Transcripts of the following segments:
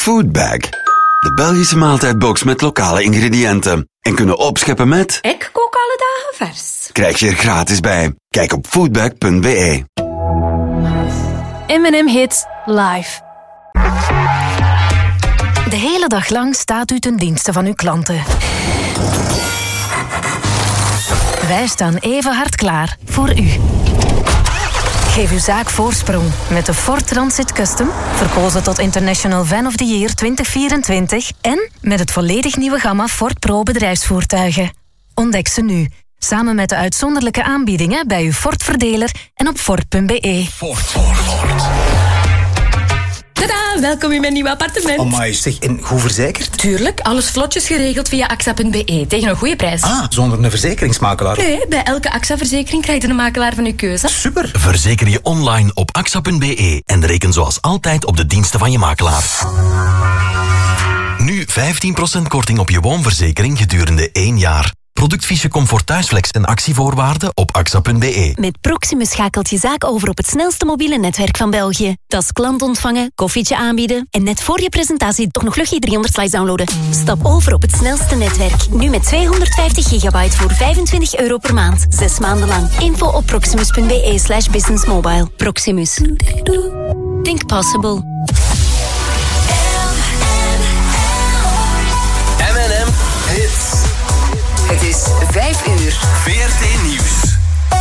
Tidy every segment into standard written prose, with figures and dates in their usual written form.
Foodbag. De Belgische maaltijdbox met lokale ingrediënten. En kunnen opscheppen met... Ik kook alle dagen vers. Krijg je er gratis bij. Kijk op foodbag.be. M&M Hits live. De hele dag lang staat u ten dienste van uw klanten. Wij staan even hard klaar voor u. Geef uw zaak voorsprong met de Ford Transit Custom, verkozen tot International Van of the Year 2024 en met het volledig nieuwe gamma Ford Pro bedrijfsvoertuigen. Ontdek ze nu, samen met de uitzonderlijke aanbiedingen bij uw Ford-verdeler en op Ford.be. Ford. Tadaa, welkom in mijn nieuwe appartement. Amai, zeg, en goed verzekerd? Tuurlijk, alles vlotjes geregeld via AXA.be tegen een goede prijs. Ah, zonder een verzekeringsmakelaar? Nee, bij elke AXA-verzekering krijg je een makelaar van uw keuze. Super. Verzeker je online op AXA.be en reken zoals altijd op de diensten van je makelaar. Nu 15% korting op je woonverzekering gedurende 1 jaar. Productfiche Comfort Thuisflex en actievoorwaarden op AXA.be. Met Proximus schakelt je zaak over op het snelste mobiele netwerk van België. Dat is klant ontvangen, koffietje aanbieden en net voor je presentatie toch nog luchtje 300 slides downloaden. Stap over op het snelste netwerk. Nu met 250 gigabyte voor €25 per maand. 6 maanden lang. Info op proximus.be/businessmobile. Proximus. Think possible. M&M Hits. Het is 5 uur. VRT Nieuws.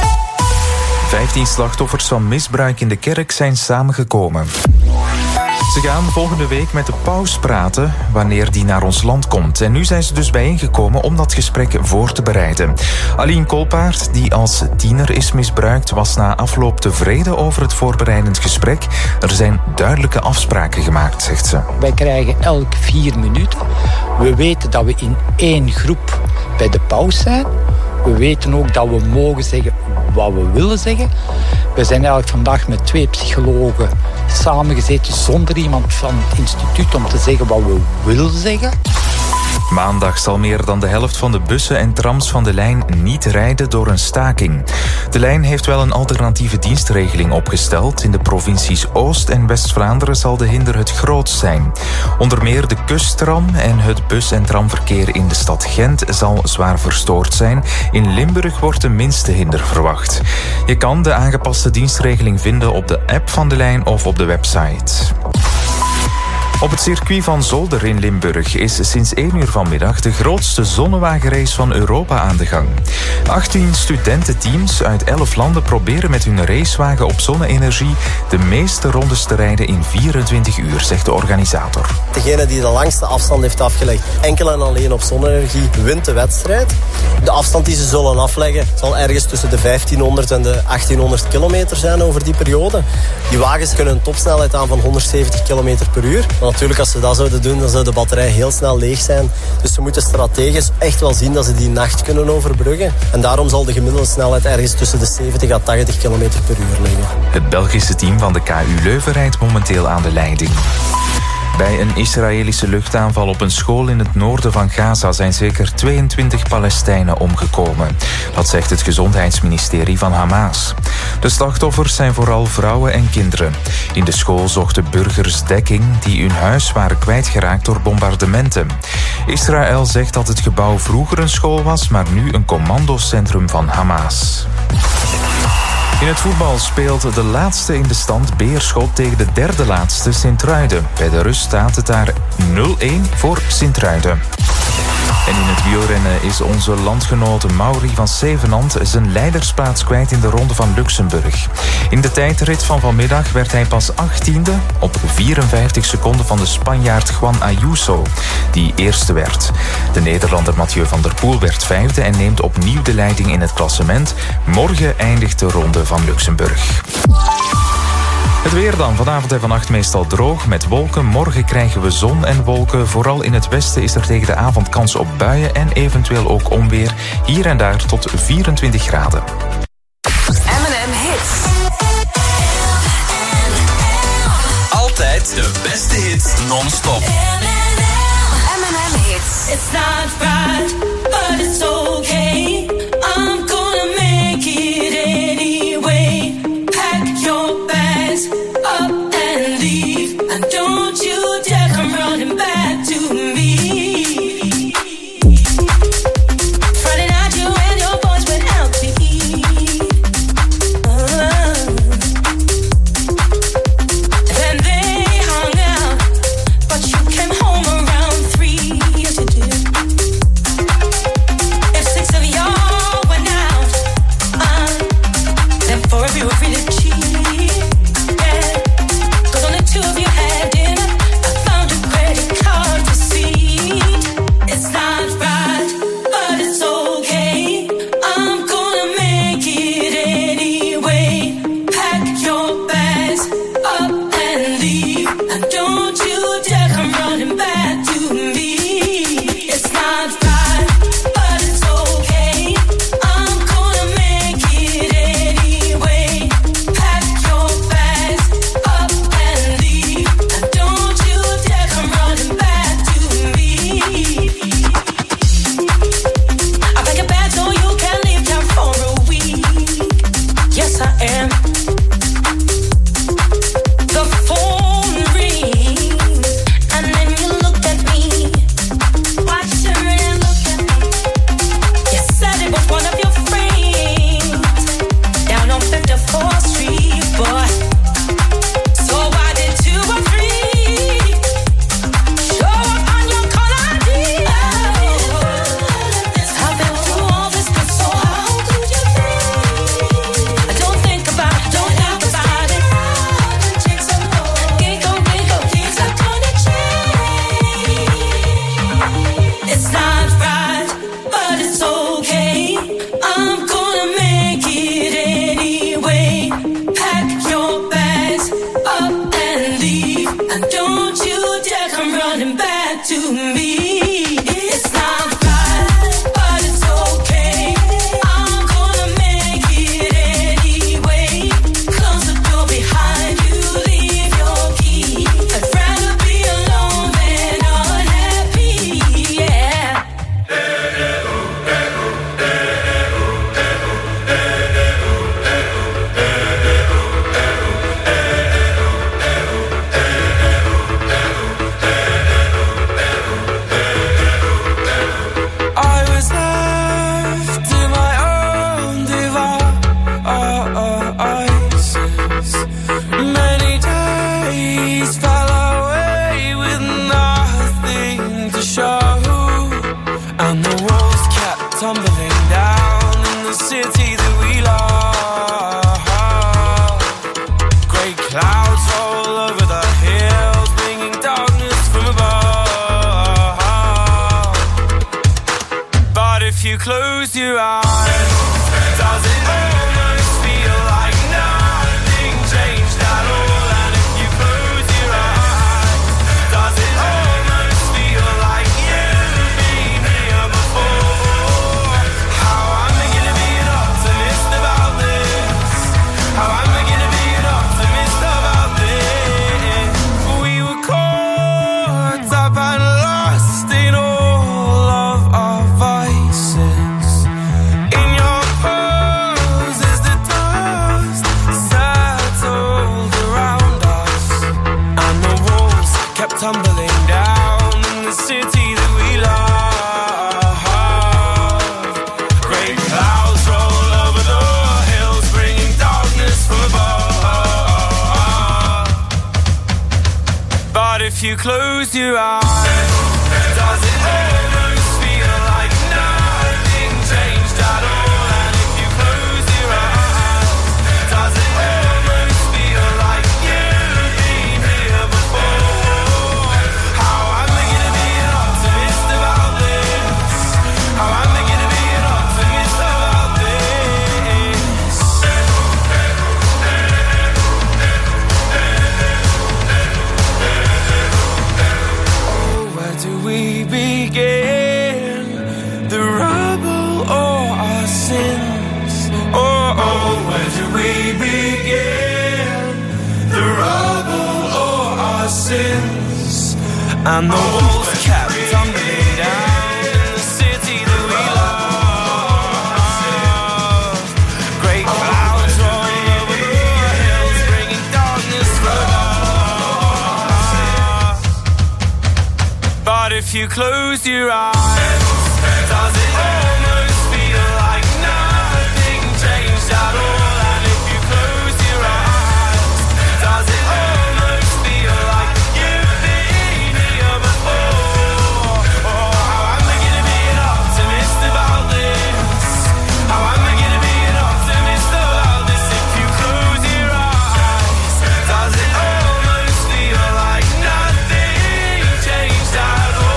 15 slachtoffers van misbruik in de kerk zijn samengekomen. Ze gaan volgende week met de paus praten wanneer die naar ons land komt. En nu zijn ze dus bijeengekomen om dat gesprek voor te bereiden. Aline Kolpaert, die als tiener is misbruikt, was na afloop tevreden over het voorbereidend gesprek. Er zijn duidelijke afspraken gemaakt, zegt ze. Wij krijgen elk 4 minuten. We weten dat we in 1 groep bij de paus zijn. We weten ook dat we mogen zeggen wat we willen zeggen. We zijn eigenlijk vandaag met 2 psychologen samengezeten zonder iemand van het instituut om te zeggen wat we willen zeggen. Maandag zal meer dan de helft van de bussen en trams van de lijn niet rijden door een staking. De lijn heeft wel een alternatieve dienstregeling opgesteld. In de provincies Oost- en West-Vlaanderen zal de hinder het grootst zijn. Onder meer de kusttram en het bus- en tramverkeer in de stad Gent zal zwaar verstoord zijn. In Limburg wordt de minste hinder verwacht. Je kan de aangepaste dienstregeling vinden op de app van de lijn of op de website. Op het circuit van Zolder in Limburg is sinds 1 uur vanmiddag de grootste zonnewagenrace van Europa aan de gang. 18 studententeams uit 11 landen proberen met hun racewagen op zonne-energie de meeste rondes te rijden in 24 uur, zegt de organisator. Degene die de langste afstand heeft afgelegd, enkel en alleen op zonne-energie, wint de wedstrijd. De afstand die ze zullen afleggen zal ergens tussen de 1500 en de 1800 kilometer zijn over die periode. Die wagens kunnen een topsnelheid aan van 170 kilometer per uur. Maar natuurlijk, als ze dat zouden doen, dan zou de batterij heel snel leeg zijn. Dus ze moeten strategisch echt wel zien dat ze die nacht kunnen overbruggen. En daarom zal de gemiddelde snelheid ergens tussen de 70 à 80 kilometer per uur liggen. Het Belgische team van de KU Leuven rijdt momenteel aan de leiding. Bij een Israëlische luchtaanval op een school in het noorden van Gaza zijn zeker 22 Palestijnen omgekomen. Dat zegt het gezondheidsministerie van Hamas. De slachtoffers zijn vooral vrouwen en kinderen. In de school zochten burgers dekking die hun huis waren kwijtgeraakt door bombardementen. Israël zegt dat het gebouw vroeger een school was, maar nu een commandocentrum van Hamas. In het voetbal speelt de laatste in de stand Beerschot tegen de derde laatste Sint-Truiden. Bij de rust staat het daar 0-1 voor Sint-Truiden. En in het wielrennen is onze landgenoot Maury van Zevenand zijn leidersplaats kwijt in de Ronde van Luxemburg. In de tijdrit van vanmiddag werd hij pas 18e op 54 seconden van de Spanjaard Juan Ayuso, die eerste werd. De Nederlander Mathieu van der Poel werd 5e en neemt opnieuw de leiding in het klassement. Morgen eindigt de Ronde van Luxemburg. Het weer dan. Vanavond en vannacht meestal droog met wolken. Morgen krijgen we zon en wolken. Vooral in het westen is er tegen de avond kans op buien en eventueel ook onweer. Hier en daar tot 24 graden. M&M Hits. Altijd de beste hits non-stop. M&M Hits. It's not right, but it's okay. I'm gonna make it anyway. Pack your bags up and leave. And don't you dare come running running back to me. It's not right, but it's okay. I'm gonna make it anyway. Close the door behind you, leave your key. I'd rather be alone than unhappy, yeah. Tumbling down in the city that we love. Grey clouds all over the hills, bringing darkness from above. But if you close your eyes, does it almost feel like nothing changed at all? And if you close your eyes, does it almost feel like you've been here before? How am I gonna be an optimist about this? We were caught up and lost in all of our vices. In your pose as the dust settled around us, and the walls kept tumbling down in the city that we love. Great clouds roll over the hills, bringing darkness from above. But if you close your eyes, does it almost feel like nothing changed at all? And if you close your eyes, does it almost feel like you've been here before? How am I gonna be an optimist about this? How am I gonna be an optimist about this? Where do we begin? The rubble or our sins? Oh, where do we begin? The rubble or our sins? And the walls kept tumbling down in the city that we love. Great clouds roll over the hills, bringing darkness from above. But if you close your eyes, does it almost feel like nothing changed at all? And if you close your eyes, does it almost feel like you've been here before? Oh, how am I gonna be an optimist about this? How am I gonna be an optimist about this? If you close your eyes, does it almost feel like nothing changed at all?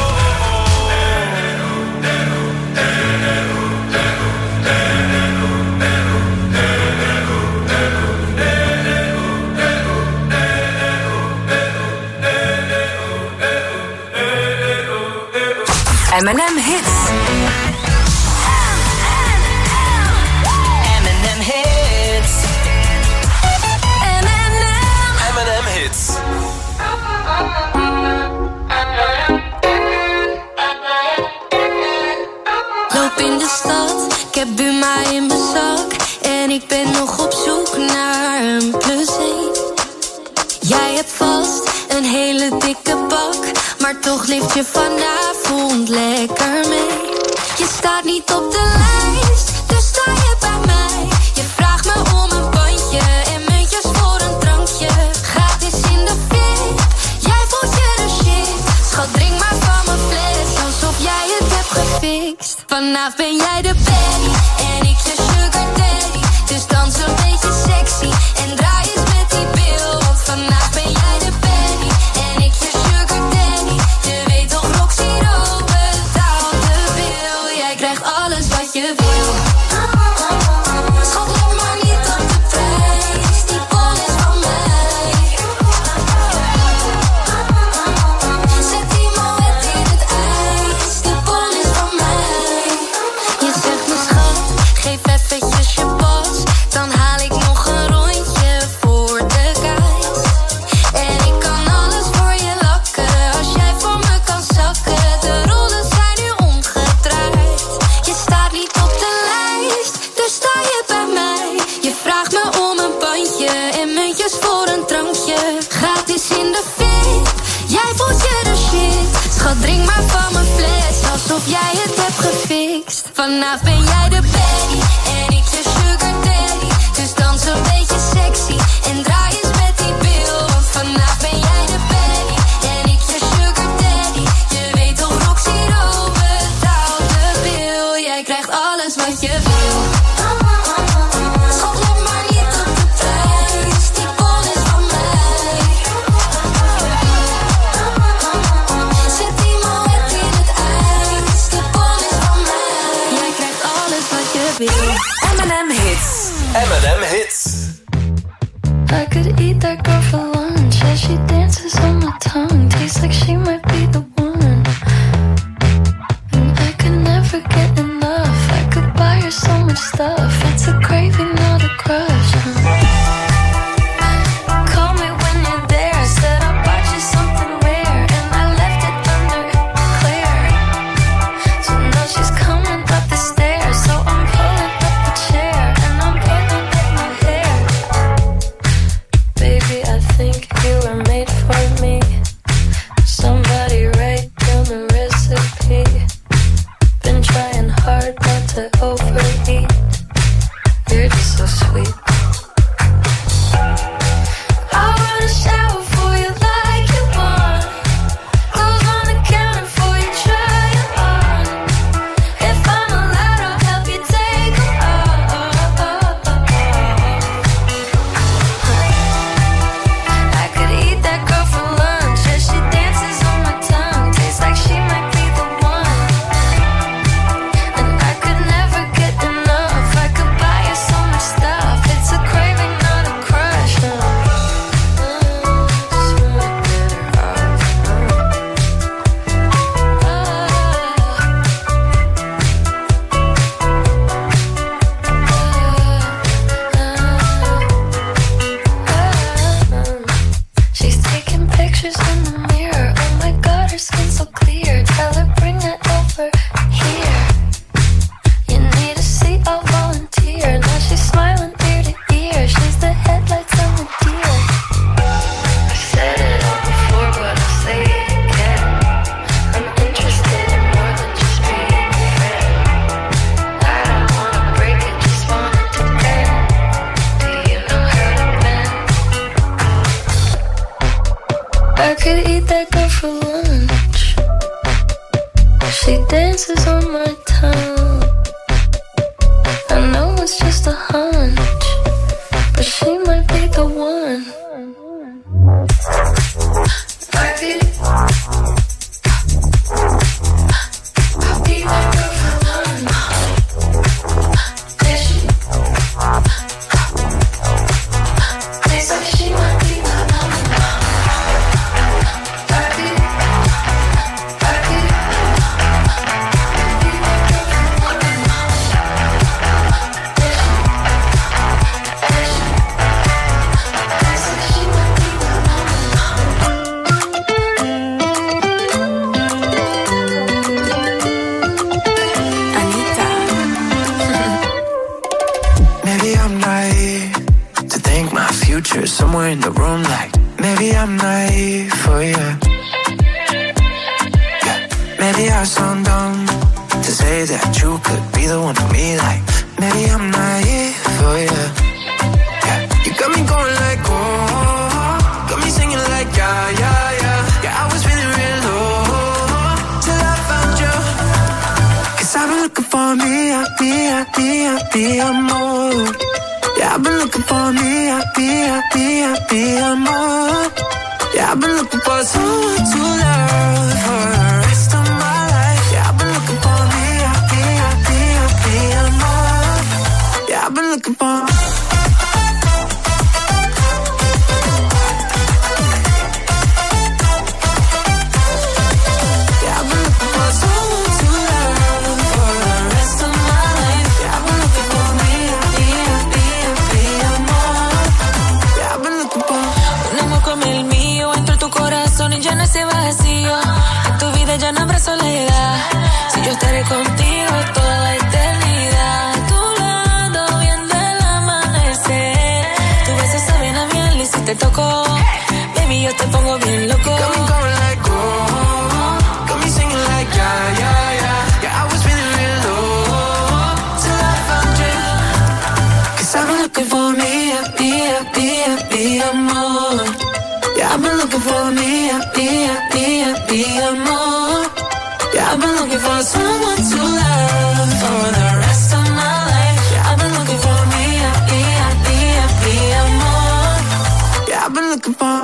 M&M Hits. M&M Hits. M&M Hits. Loop in de stad, ik heb Buma in mijn zak. En ik ben nog op zoek naar een +1. Jij hebt vast een hele dikke bak, maar toch leeft je vanavond lekker mee. Je staat niet op de lijst, dus sta je bij mij. Je vraagt me om een bandje en muntjes voor een drankje. Gratis in de VIP, jij voelt je de shit. Schat, drink maar van mijn fles, alsof jij het hebt gefixt. Vanavond ben jij de baddie en ik je sugar daddy. Dus dans een beetje sexy en draai eens met die bil. Want vanavond ben jij de baddie en ik je sugar daddy. Je weet toch, Roxy Rowe betaalt de bil. Jij krijgt alles wat je wil. Schat, let maar niet op de prijs, die bon is van mij. Zet drink maar van mijn fles, alsof jij het hebt gefixt. Vanavond ben jij de baddie en ik je sugar daddy. Dus dans een beetje sexy en draai eens met die bil. Want vanavond ben jij de baddie en ik je sugar daddy. Je weet toch, Roxy Rowe betaalt de bil. Jij krijgt alles wat je wil. Schat, let maar niet op de prijs, die bon is van mij. Zet die moed in het ijs, die bon is van mij. Jij krijgt alles wat je wil. M&M Hits. M&M Hits. I could eat that girl for lunch as she dances on my tongue. Tastes like she might be the one. And I could never get enough. I could buy her so much stuff. It's a craving, not a crush. Call me when you're there. Said I bought you something rare, and I left it under clear. So now she's coming up the stairs. So I'm pulling up the chair and I'm pulling up my hair. Baby, I think you were made for me. Somebody write down the recipe. Been trying hard not to overeat. You're just so sweet. I wanna shower for you like you want. Clothes on the counter for you, try it on. If I'm allowed, I'll help you take 'em off. I could eat that girl for lunch as she dances on my tongue. Tastes like she might be the one. And I could never get enough. I could buy her so much stuff. It's a craving, not a crush. Just wanna get her off. She's taking pictures in the mirror. Oh my god, her skin's so clear. Tell her bring that over here. You need a seat, I'll volunteer. Now she's smiling ear to ear. She's the headlights on the deer. I said it all before, but I'll say it again. I'm interested in more than just being a friend. I don't wanna break it, just want it to end. Do you know how to bend? I could eat that girl for lunch. She dances on my tongue. I know it's just a hunch, but she might be the one. I could eat that girl for lunch. Yeah, she tastes like she might be the one. I could Maybe I'm naive to think my future's somewhere in the room. Like, maybe I'm naive for you. Yeah. Maybe I sound dumb to say that you could be the one for me. Like, maybe I'm naive for you. Yeah. You got me going like, oh, got me singing like, yeah, yeah, yeah. Yeah, I was feeling real low till I found you. 'Cause I've been looking for me, more. Yeah, I've been looking for me, more. Yeah, I've been looking for someone to love for the rest of my life. Yeah, I've been looking for me, more. Yeah, I've been looking for. Yeah, I've been looking for someone to love for the rest of my life. Yeah, I've been looking for me, more. Yeah, I've been looking for. Un amor como el mío entró en tu corazón y llena ese vacío. En tu vida ya no habrá soledad. Si yo estaré contigo toda la eternidad. A tu lado viendo el amanecer. Tus besos saben a miel y si te toco, baby, yo te pongo bien loco. Got me going like, oh, got me be more. Yeah, I've been looking for someone to love for the rest of my life. Yeah, I've been looking for me, more. Yeah, I've been looking for.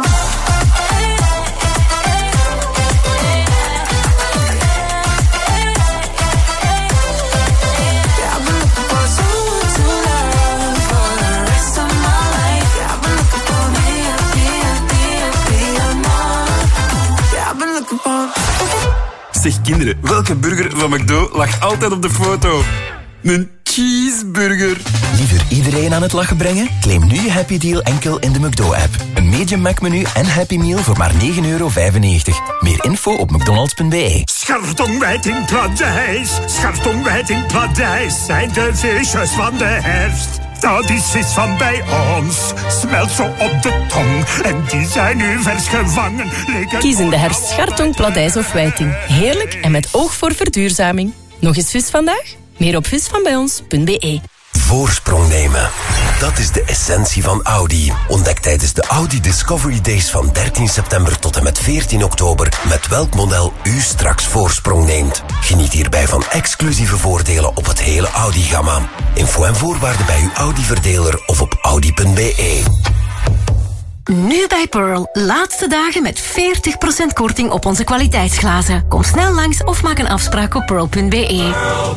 Zeg kinderen, welke burger van McDo lag altijd op de foto? Een cheeseburger. Liever iedereen aan het lachen brengen? Claim nu je Happy Deal enkel in de McDo-app. Een medium Mac-menu en Happy Meal voor maar €9,95. Meer info op mcdonalds.be. Schartongwijting Pladijs, Schartongwijting Pladijs zijn de visjes van de herfst. Dat is vis van bij ons, smelt zo op de tong. En die zijn nu vers gevangen. Kies in de herfst schartong, pladijs of wijting. Heerlijk en met oog voor verduurzaming. Nog eens vis vandaag? Meer op visvanbijons.be. Voorsprong nemen. Dat is de essentie van Audi. Ontdek tijdens de Audi Discovery Days van 13 september tot en met 14 oktober... met welk model u straks voorsprong neemt. Geniet hierbij van exclusieve voordelen op het hele Audi-gamma. Info en voorwaarden bij uw Audi-verdeler of op audi.be. Nu bij Pearl. Laatste dagen met 40% korting op onze kwaliteitsglazen. Kom snel langs of maak een afspraak op pearl.be.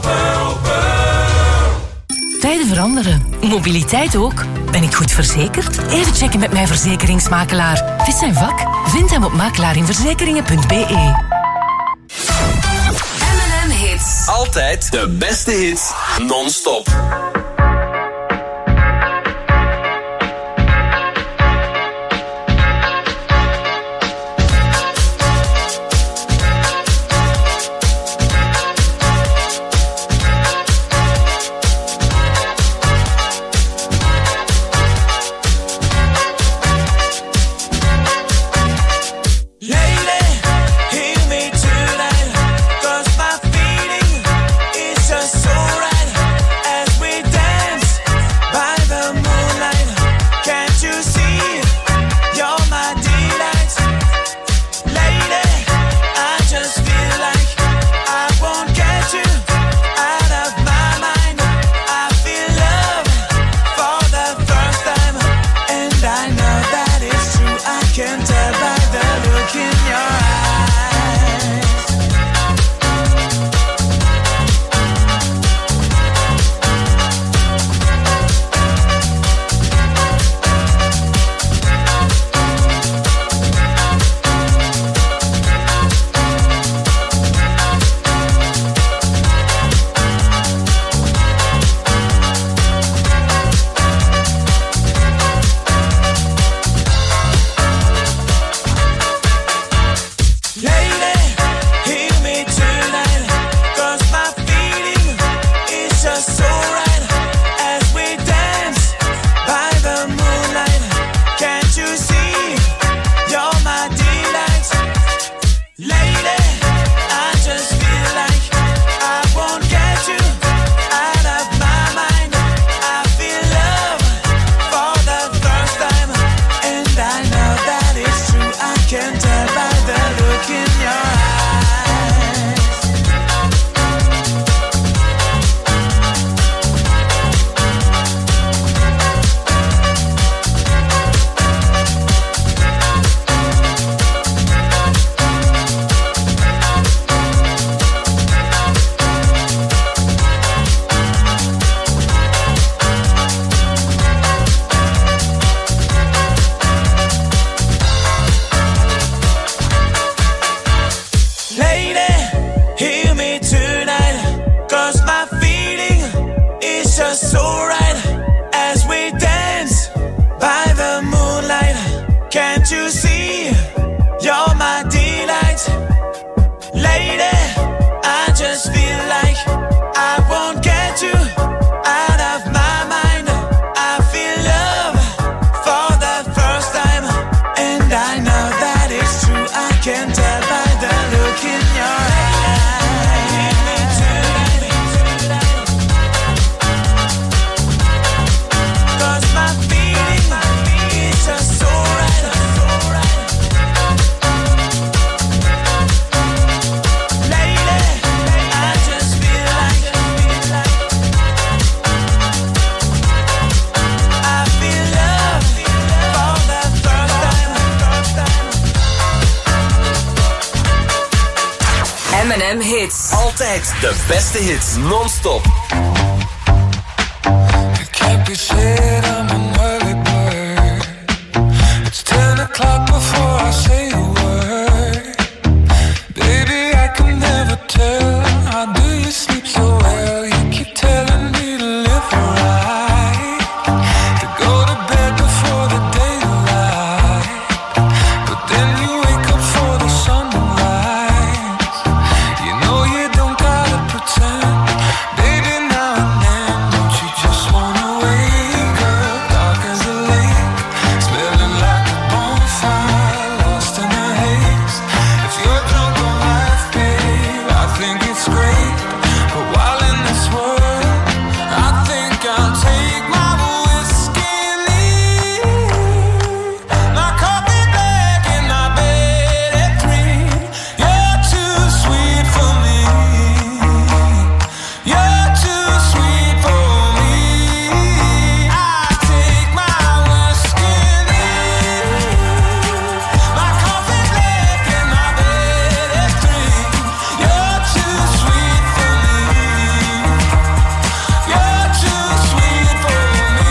Tijden veranderen. Mobiliteit ook. Ben ik goed verzekerd? Even checken met mijn verzekeringsmakelaar. Het is zijn vak. Vind hem op makelaarinverzekeringen.be. M&M Hits. Altijd de beste hits, non-stop. Can tell by the look in your eyes. M&M Hits. Altijd de beste hits, non-stop. It can't be said I'm an early bird. It's 10 o'clock before I say a word. Baby, I can never tell. How do you sleep so well? You keep telling me to live right, to go to bed before the daylight, but then you wake up for the sunrise. You know you don't gotta pretend, baby, now and then. Don't you just wanna wake up dark as a lake, smelling like a bonfire, lost in a haze. If you're drunk on life, babe, I think it's great, but while in this world, I think I'll take my whiskey and leave. My coffee black and my bed at 3. You're too sweet for me. You're too sweet for me. I take my whiskey and leave. My coffee black and my bed at 3. You're too sweet for me. You're too sweet for me.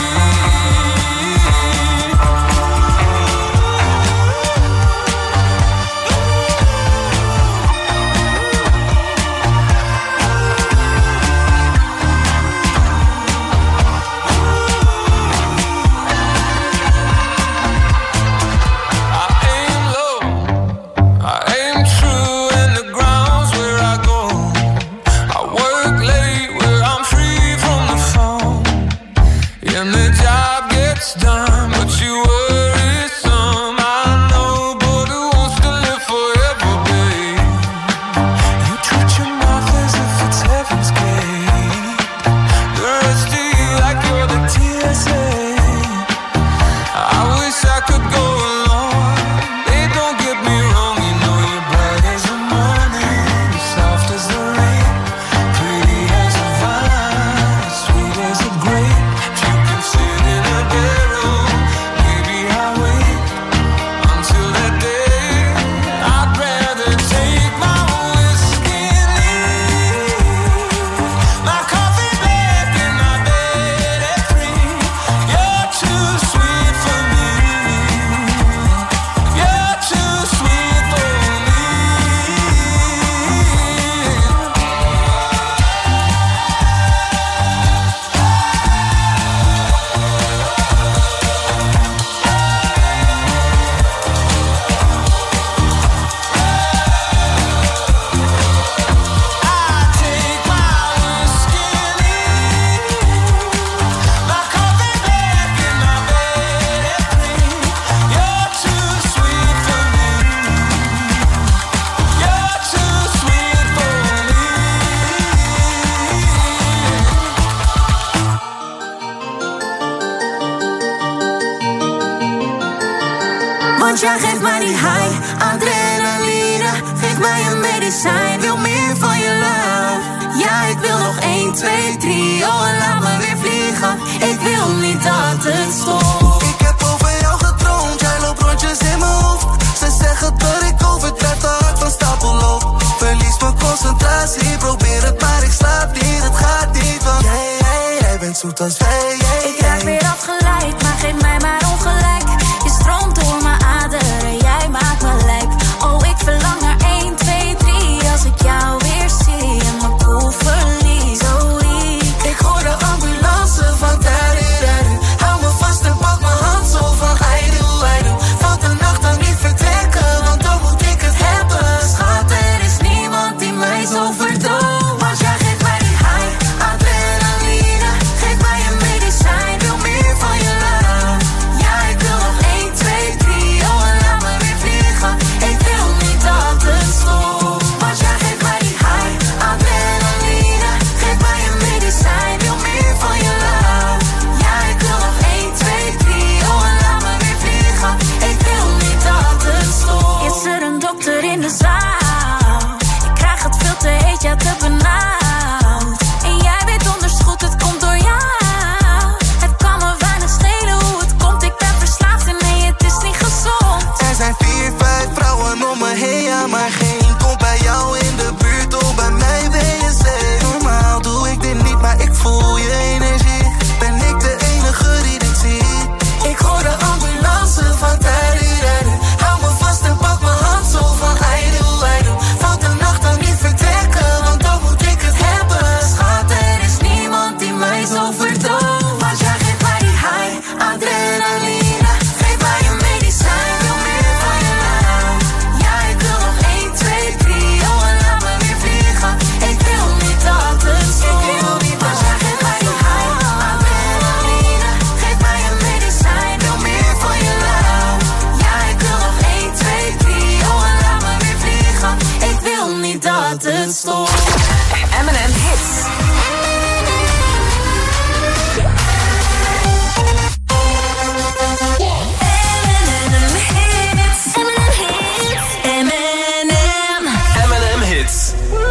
I aim low, I aim true, and the ground's where I go. I work late where I'm free from the phone, and the job gets done, but you worry some. I know, but who wants to live forever, babe? You treat your mouth as if it's heaven's gate. The rest of you like you're the TSA. I wish I could go along. Babe, don't get me wrong, you know you're bright as the morning, soft as the rain, pretty as a vine, sweet as a grape. If you can sit in a barrel, maybe I'll wait until that day. I'd rather take my whiskey and leave. My coffee black and my bed at 3. You're too sweet for me. You're too sweet for me. I take my whiskey and leave. My coffee black and my bed at 3. You're too sweet for me. You're too sweet for me. Want jij geeft mij die high, adrenaline. Geef mij een medicijn, wil meer van je love. Ja, ik wil nog 1, 2, 3, oh en laat me weer vliegen. Ik wil niet dat het stopt. Ik heb over jou gedroomd, jij loopt rondjes in mijn hoofd. Ze zeggen dat ik overdrijf, te hard van stapel loop. Verlies mijn concentratie, probeer het maar ik slaap niet. Het gaat niet, want jij bent zoet als wij. Ik raak weer afgeleid, maar geef mij maar ongelijk. Je stroomt door mijn aderen, jij maakt me lijp. Oh, ik verlang naar 1, 2, 3. Als ik jou weer zie en mijn koel verlies. Zo lief. Ik hoor de ambulance van daddy. Hou me vast en pak mijn hand zo van I do. Valt de nacht dan niet vertrekken, want dan moet ik het hebben. Schat, er is niemand die mij zo verdooft. Want jij geeft mij die high, adrenaline. Geef mij een medicijn, wil meer van je love. Ja, ik wil nog 1, 2, 3, oh en laat me weer vliegen. Ik wil niet dat het stopt. Want jij geeft mij die high, adrenaline. Geef mij een medicijn, wil meer van je love. Ja, ik wil nog 1, 2, 3, oh en laat me weer vliegen. Ik wil niet dat het stopt. Is er een dokter in de zaal? Ik krijg het veel te heet, ja te benauwd. En jij weet donders goed, het komt door jou. Het kan me weinig schelen hoe het komt, ik ben verslaafd en nee, het is niet gezond. Er zijn 4, 5 vrouwen om me heen, ja maar geen komt bij jou in de al niet dat het stopt. M&M Hits. M&M Hits.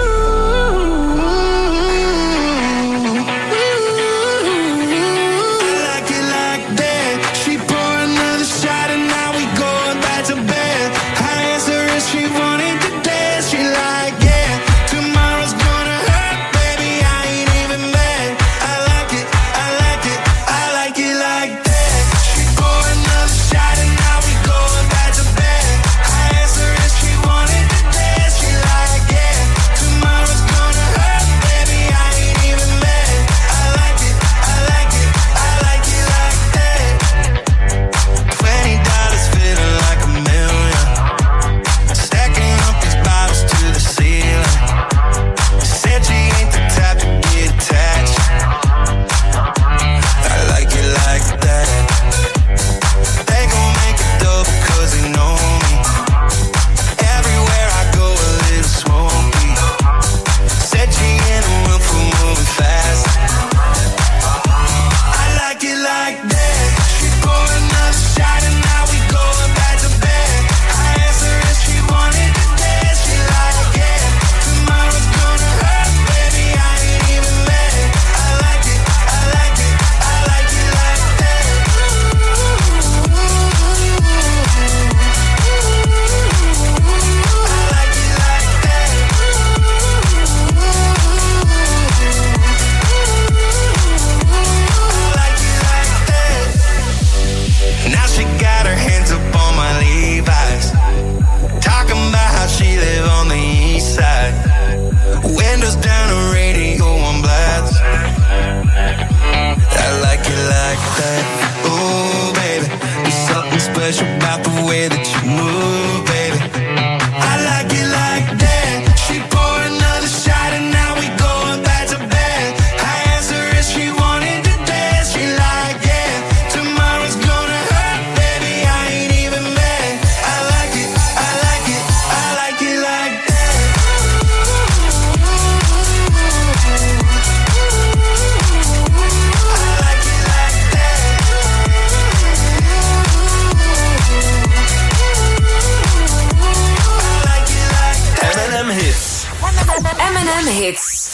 M&M Hits.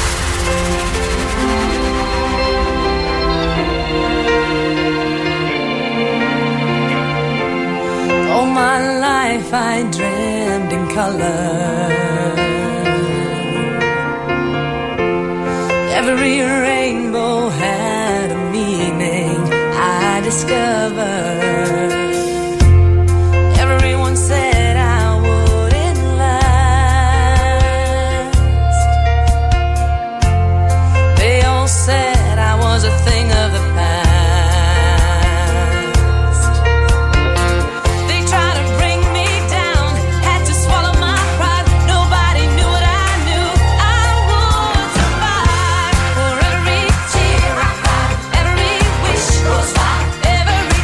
All my life I dreamed in color. Every rainbow had a meaning I discovered. Everyone said I wouldn't last. They all said I was a thing of the past. Every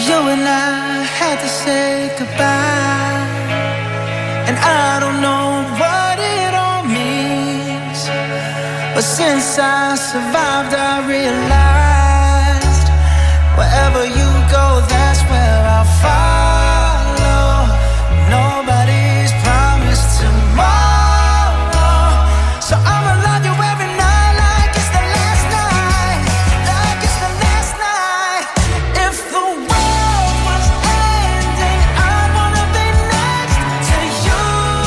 You and I had to say goodbye, and I don't know what it all means, but since I survived I realized wherever you go, that's where I'll follow. Nobody's promised tomorrow, so I'ma love you every night like it's the last night, like it's the last night. If the world was ending, I'd wanna be next to you.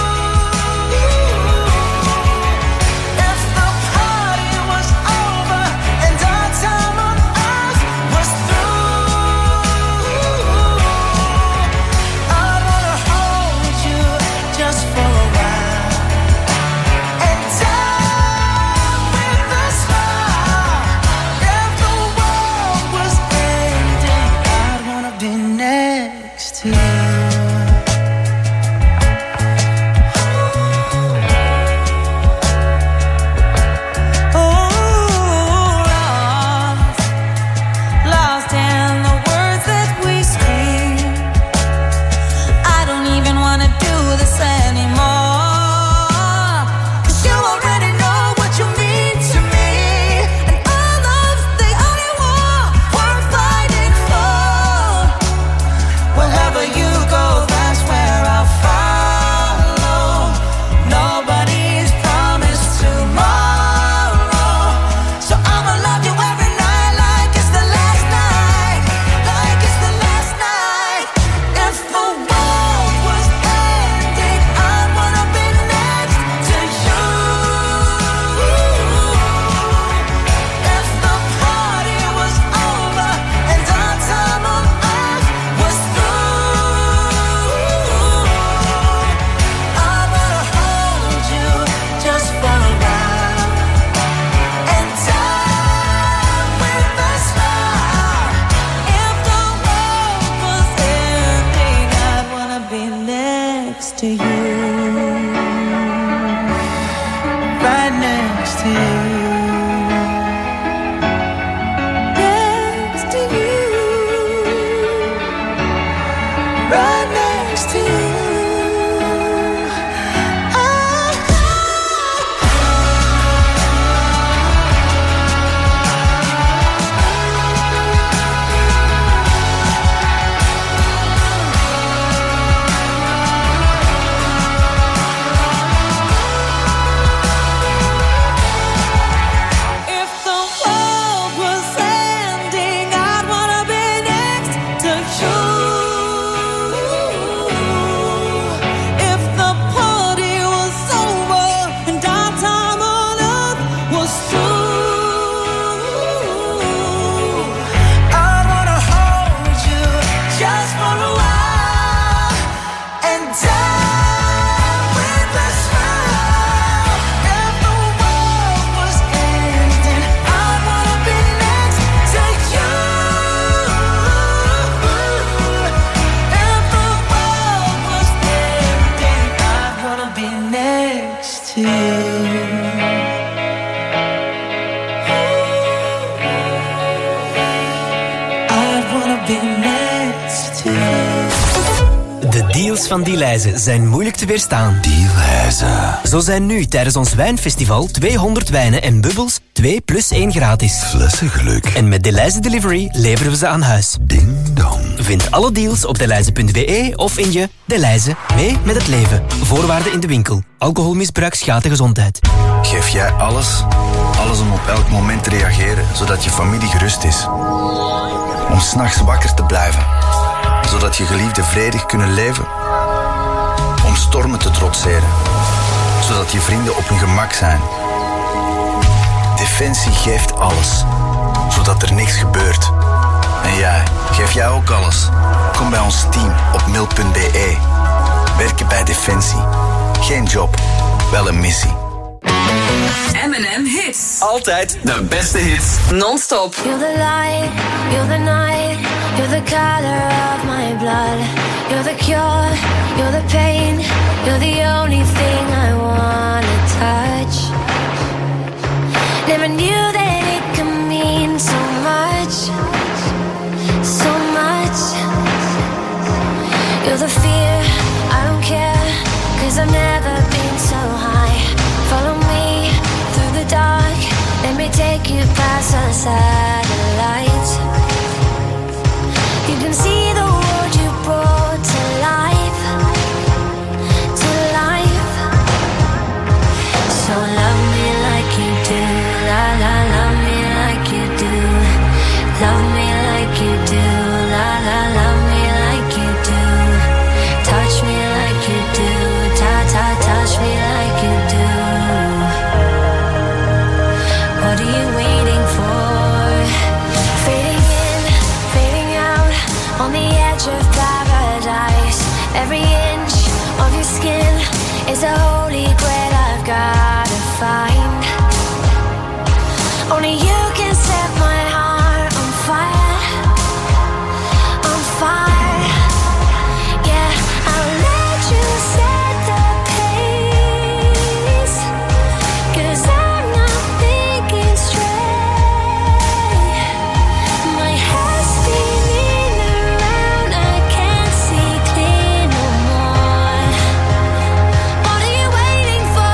If the party was over and our time on earth was through, I'd wanna hold you just for a while and die with a smile. If the world was ending, I'd wanna be next to you. Lost in the words that we scream. I don't even wanna do this anymore, 'cause you already know what you mean to me, and our love's the only war we're fighting for. Wherever you go, that's where I'll follow. Nobody's promised tomorrow, so I'ma love you every night like it's the last night, like it's the last night. If the world was ending, I'd wanna be next to you. If the party was over and our time on earth was through, I wanna hold you just for a while and die with a smile. If the world was ending, I'd wanna be next to you, right next to you, next to you, right next to you. If the world was ending, I'd wanna be next to you. If the party was over and our time on earth was through, I'd wanna hold you just for a while and die with a smile. If the world was ending, I'd wanna be next to you. If the world was ending, I'd wanna be next to you. I'd wanna be next to you. De deals van Delhaize zijn moeilijk te weerstaan. Delhaize. Zo zijn nu tijdens ons wijnfestival 200 wijnen en bubbels 2 + 1 gratis. Flessengeluk. En met Delhaize Delivery leveren we ze aan huis. Ding dong. Vind alle deals op delhaize.be of in je Delhaize. Mee met het leven. Voorwaarden in de winkel. Alcoholmisbruik schaadt de gezondheid. Geef jij alles? Alles om op elk moment te reageren, zodat je familie gerust is. Om 's nachts wakker te blijven, zodat je geliefden vredig kunnen leven. Om stormen te trotseren, zodat je vrienden op hun gemak zijn. Defensie geeft alles, zodat er niks gebeurt. En geef jij ook alles? Kom bij ons team op mil.be. Werken bij Defensie. Geen job, wel een missie. M&M Hits. Altijd de beste hits. Non-stop. You're the light, you're the night, you're the color of my blood. You're the cure, you're the pain, you're the only thing I wanna touch. Never knew that it could mean so much, so much. You're the fear, I don't care, 'cause I've never been so high. Follow me through the dark, let me take you past the satellites. You can see the world you brought to life, to life. So love me like you do, la la, love me like you do. Love me like you do, la la, love me like you do. Touch me like you do, ta ta, touch me like you do. What are you waiting for? Fading in, fading out, on the edge of paradise. Every inch of your skin is a holy grail I've gotta find. Only you can set my heart on fire, on fire. Yeah, I'll let you set the pace, 'cause I'm not thinking straight. My head's spinning around, I can't see clear no more. What are you waiting for?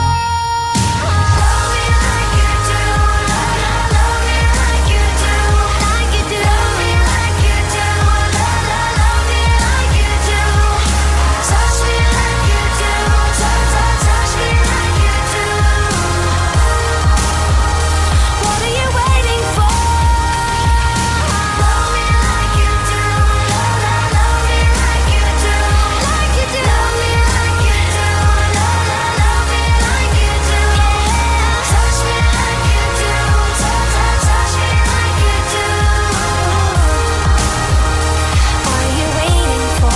Love me like you do, love me like you do, like you do. Love me like you do, love me like you do. Touch me like you do, touch me like you do. What are you waiting for? Love me like you do, love me like you do, like you do. Love me like you do, love me like you do. Touch me like you do, touch me like you do. What are you waiting for?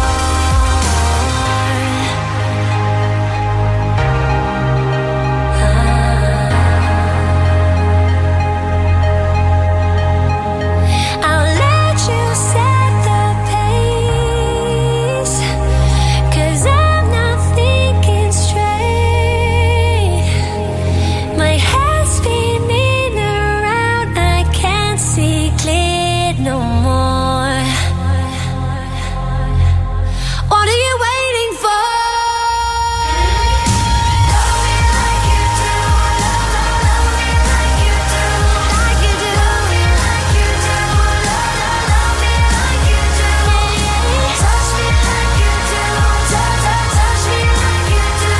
I'll let you set the pace, 'cause I'm not thinking straight. My head's spinning around, I can't see clear no more. What are you waiting for? Love me like you do, love me like you do, like you do. Love me like you do, love me like you do. Touch me like you do, touch me like you do.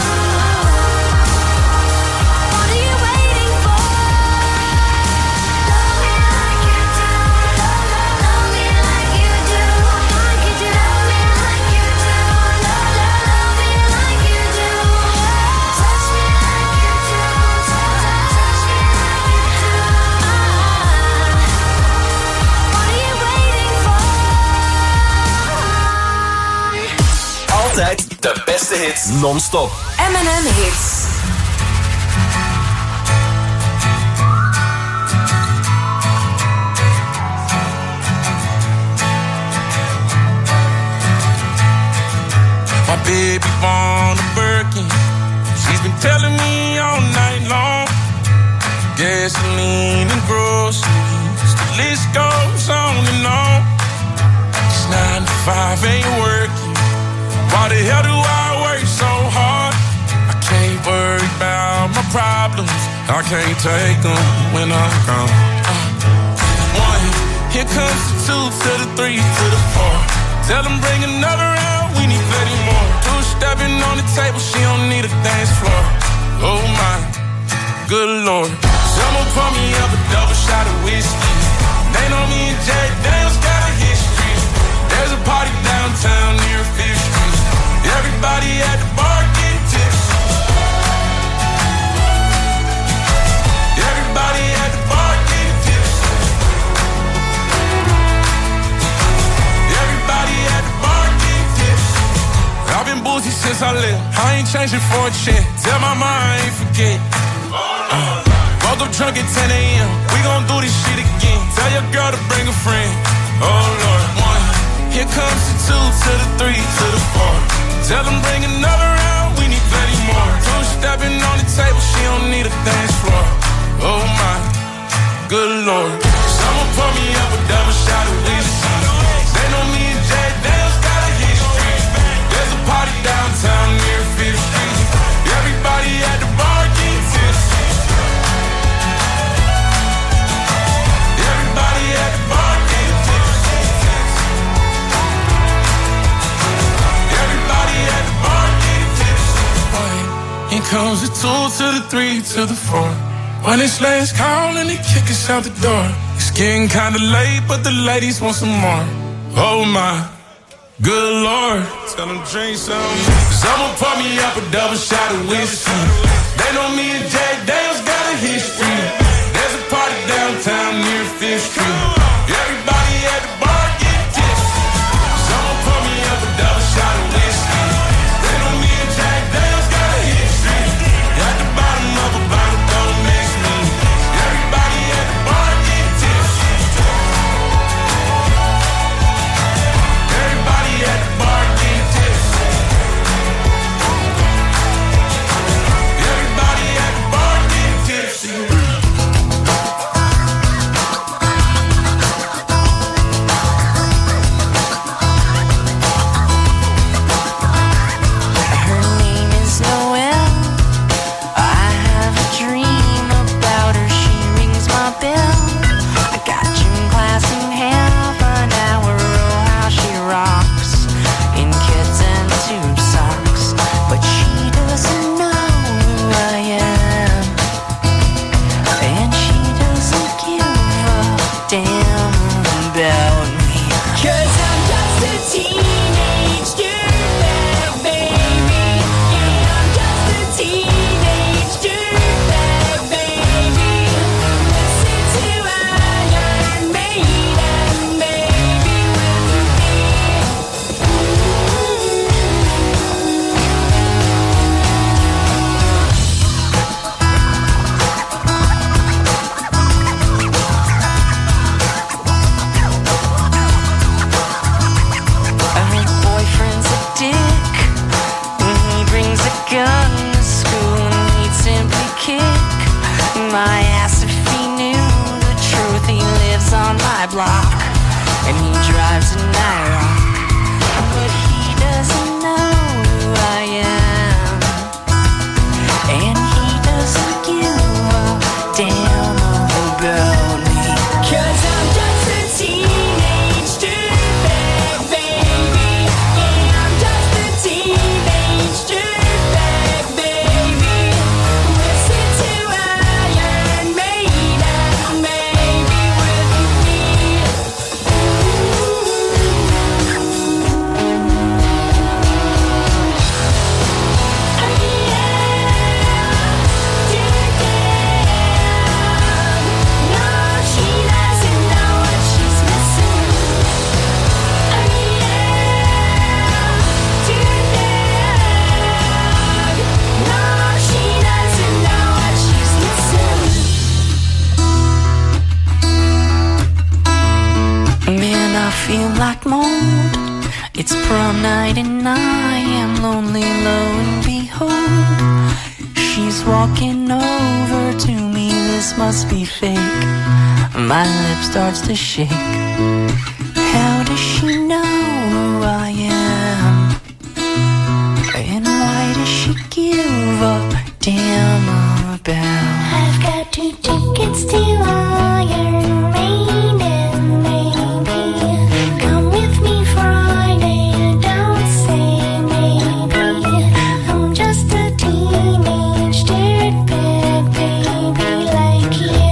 What are you waiting for? Love me like you do, love me like you do, like you do. Love me like you do, love me like you do. Touch me like you do, touch me like you do. What are you waiting for? Altijd de beste hits. Non-stop. M&M Hits. My baby want a Birkin. She's been telling me all night long. Gasoline and groceries, the list goes on and on. It's 9 to 5, ain't working. Why the hell do I work so hard? I can't worry about my problems. I can't take them when I'm gone. 1, here comes the 2 to the 3 to the 4. Tell them bring another round, we need plenty more. 2 stepping on the table, she don't need a dance floor. Oh my, good Lord. Someone pour me up a double shot of whiskey. They know me and Jay Daniels got a history. There's a party downtown near 5th Street. Everybody at the bar getting tipsy. Everybody at the bar getting tipsy. Everybody at the bar getting tipsy. I've been boozy since I left. I ain't changing for a check. Tell my mind I ain't forget. Woke up drunk at 10 a.m. We gon' do this shit again. Tell your girl to bring a friend. Oh Lord. 1, here comes the 2 to the 3 to the 4. Tell them bring another round, we need plenty more. 2 stepping on the table, she don't need a dance floor. Oh my, good Lord. Someone pour me up a double shot of whiskey. They know me and Jay Daniels got comes the 2 to the 3 to the 4. When it's last call and they kick us out the door. It's getting kinda late, but the ladies want some more. Oh my, good Lord. Tell them drink some. Someone pour me up a double shot of whiskey. They know me and Jack Dale's got a history. There's a party downtown near 5th Street. Everybody at the bar get tipsy. Someone pour me up a double shot of whiskey. They know me and Jack Dale's got a history. At the bottom of a bottle, don't mix me. Everybody at the bar get tipsy. Everybody at the bar get tipsy. Everybody at the bar get tipsy. Starts to shake. How does she know who I am? And why does she give a damn about? I've got 2 tickets to Iron Maiden, maybe. Come with me Friday, don't say maybe. I'm just a teenage dirtbag baby like you.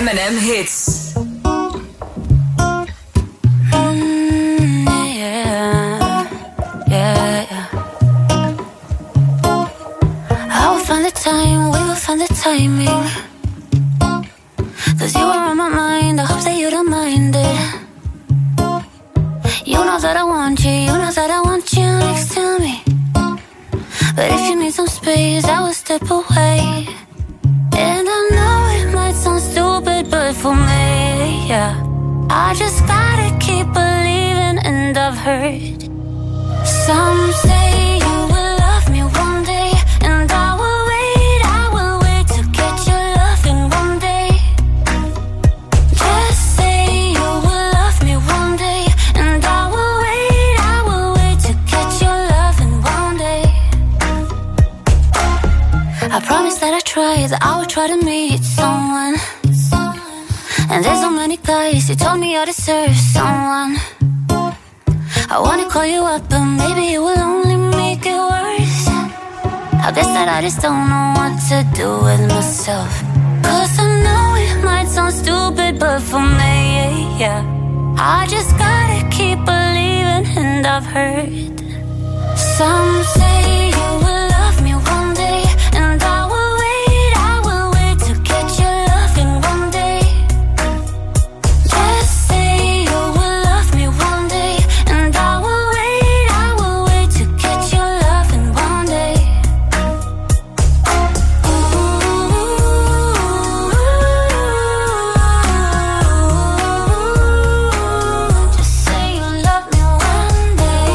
M&M Hits. Find the timing, 'cause you were on my mind. I hope that you don't mind it. You know that I want you, you know that I want you next to me. But if you need some space, I will step away. And I know it might sound stupid, but for me, yeah, I just gotta keep believing. And I've heard some say you will love me one day, and I will I promised that I'd try, that I would try to meet someone. And there's so many guys who told me I deserve someone. I wanna call you up, but maybe it will only make it worse. I guess that I just don't know what to do with myself. 'Cause I know it might sound stupid, but for me, yeah, I just gotta keep believing. And I've heard some say you will love me one day, and I will wait to get your loving one day. Just say you will love me one day, and I will wait to get your loving one day. Just say you love me one day.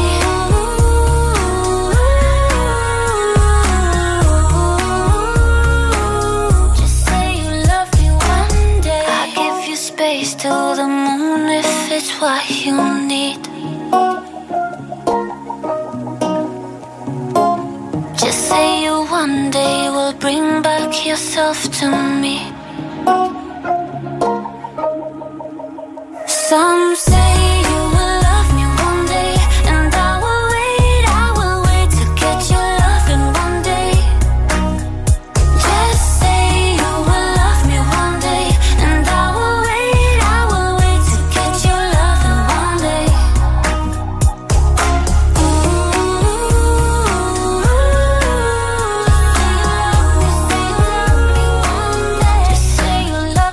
To the moon if it's what you need. Just say you one day will bring back yourself to me. Some say you will love me one day, and I will wait to get your loving one day. Just say you will love me one day, and I will wait to get your loving one day. Just say you love me one day.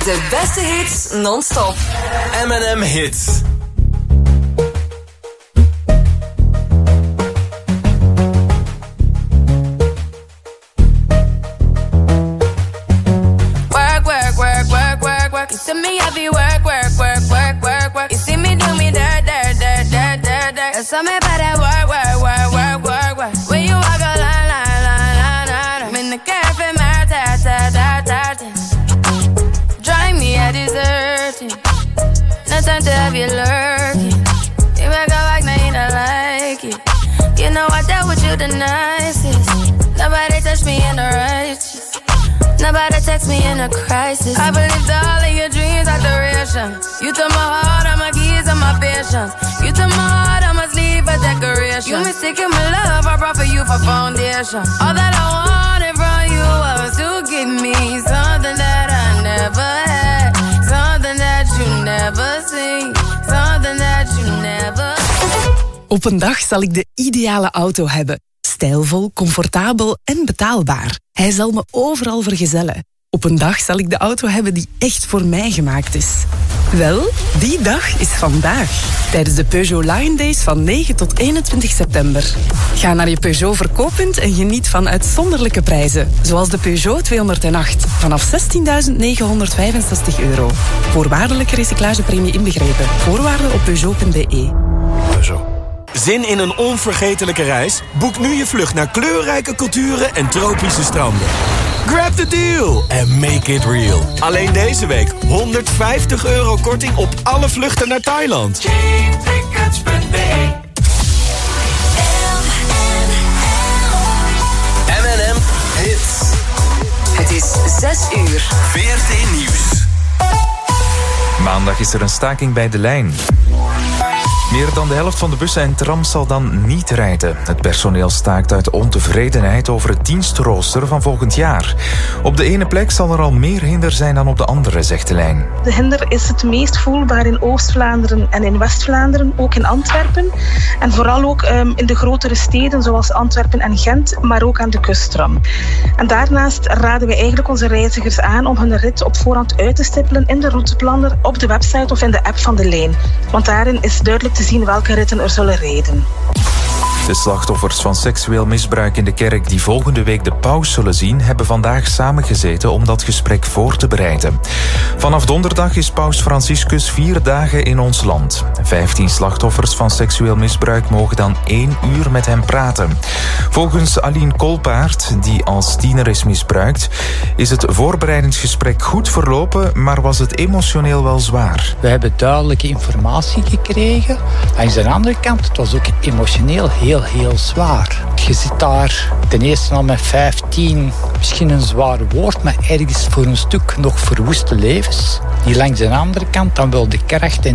De beste hits non-stop. M&M Hits. You see me heavy work. You see me do me dirt. That's all me about that work. When you walk a line. I'm in the cafe, my drive me a deserting. No time to have you lurking. You make a like, now you don't like it. You know I dealt with you the nicest. Nobody touched me in the righteous. Nobody text me in a crisis. I believed all of your dreams are duration. You took my heart, all my keys, and my patience. You took my heart, I must leave a decoration. You mistaken my love, I brought for you for foundation. All that I wanted from you was to give me something that I never had, something that you never seen, something that you never. Op een dag zal ik de ideale auto hebben. Stijlvol, comfortabel en betaalbaar. Hij zal me overal vergezellen. Op een dag zal ik de auto hebben die echt voor mij gemaakt is. Wel, die dag is vandaag. Tijdens de Peugeot Lion Days van 9 tot 21 september. Ga naar je Peugeot verkooppunt en geniet van uitzonderlijke prijzen. Zoals de Peugeot 208 vanaf €16.965. Voorwaardelijke recyclagepremie inbegrepen. Voorwaarden op Peugeot.be. Peugeot. Zin in een onvergetelijke reis? Boek nu je vlucht naar kleurrijke culturen en tropische stranden. Grab the deal and make it real. Alleen deze week €150 korting op alle vluchten naar Thailand. Cheaptickets.be. M&M Hits. Het is 6 uur. VRT Nieuws. Maandag is er een staking bij de lijn. Meer dan de helft van de bussen en trams zal dan niet rijden. Het personeel staakt uit ontevredenheid over het dienstrooster van volgend jaar. Op de ene plek zal er al meer hinder zijn dan op de andere, zegt de lijn. De hinder is het meest voelbaar in Oost-Vlaanderen en in West-Vlaanderen, ook in Antwerpen. En vooral ook in de grotere steden zoals Antwerpen en Gent, maar ook aan de kusttram. En daarnaast raden we eigenlijk onze reizigers aan om hun rit op voorhand uit te stippelen in de routeplanner, op de website of in de app van de lijn. Want daarin is duidelijk te zien welke ritten er zullen rijden. De slachtoffers van seksueel misbruik in de kerk die volgende week de paus zullen zien, hebben vandaag samengezeten om dat gesprek voor te bereiden. Vanaf donderdag is paus Franciscus 4 dagen in ons land. 15 slachtoffers van seksueel misbruik mogen dan 1 uur met hem praten. Volgens Aline Kolpaert, die als tiener is misbruikt, is het voorbereidingsgesprek goed verlopen, maar was het emotioneel wel zwaar. We hebben duidelijke informatie gekregen. Aan de andere kant, het was ook emotioneel heel zwaar. Je zit daar ten eerste al met 15, misschien een zwaar woord, maar ergens voor een stuk nog verwoeste levens. Die langs de andere kant dan wel de kracht en